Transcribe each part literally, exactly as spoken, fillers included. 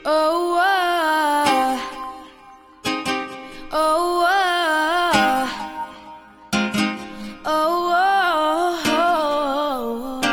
Oh, oh, oh, oh, oh,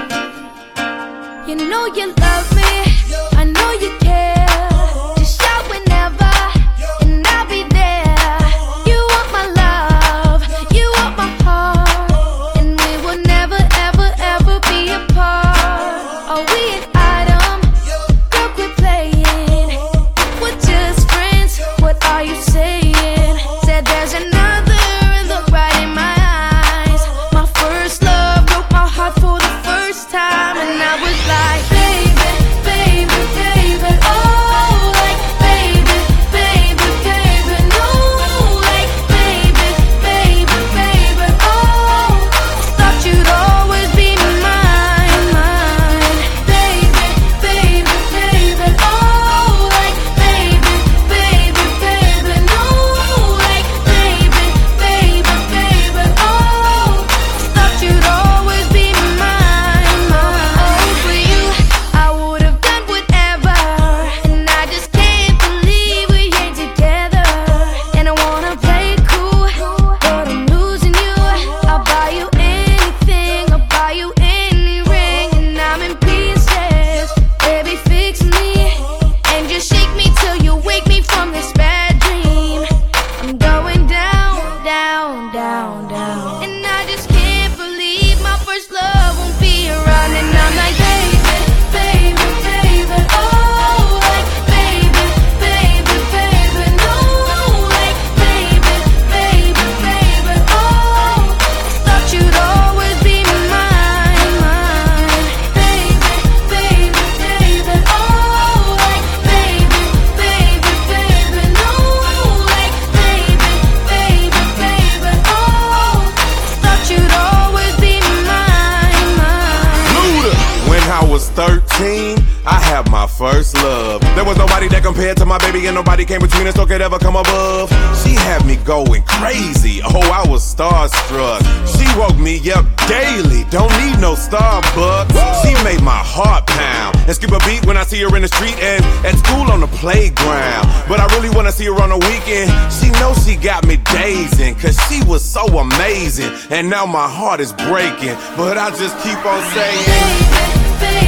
oh. You know you love me, I know you care. Just shout whenever, and I'll be there. You want my love, you want my heart, and we will never, ever, ever be apart. Are we an item? Girl, quit playing. We're just friends, what are you saying? Said there's another, and look right in my eyes. My first love broke my heart for the first time, and I was like, baby, baby, baby, oh, like, baby, baby, baby, no, like, baby, baby, baby, oh, thought you'd always be mine, mine, baby, baby, baby, oh, like, baby, baby, baby, no, like, baby, baby, baby, oh, thought you'd always be mine, mine. For you, I would have done whatever, and I just can't believe we ain't together. And I wanna play cool, but I'm losing you. I'll buy you anything, I'll buy you any ring, and I'm in pieces. Baby, fix me, and just shake me till you wake me from this bad dream. I'm going down, down, down, down, and I just can't believe my first love won't be around. And I'm like, baby, baby, baby, oh, like, baby, baby, baby, no, like, baby, baby, baby, oh, thought you'd always be mine, mine, baby, baby, baby, oh, like, baby, baby, baby, no, like, baby, baby, baby, oh, thought you'd always be mine, mine. Luda. When I was thirteen, I had my first love. There was nobody that compared to my baby, and nobody came between us or could ever come above. She had me going crazy, oh, I was starstruck. She woke me up daily, don't need no Starbucks. She made my heart pound and skip a beat when I see her in the street and at school on the playground. But I really wanna see her on the weekend. She knows she got me dazing, cause she was so amazing. And now my heart is breaking, but I just keep on saying, Baby, baby.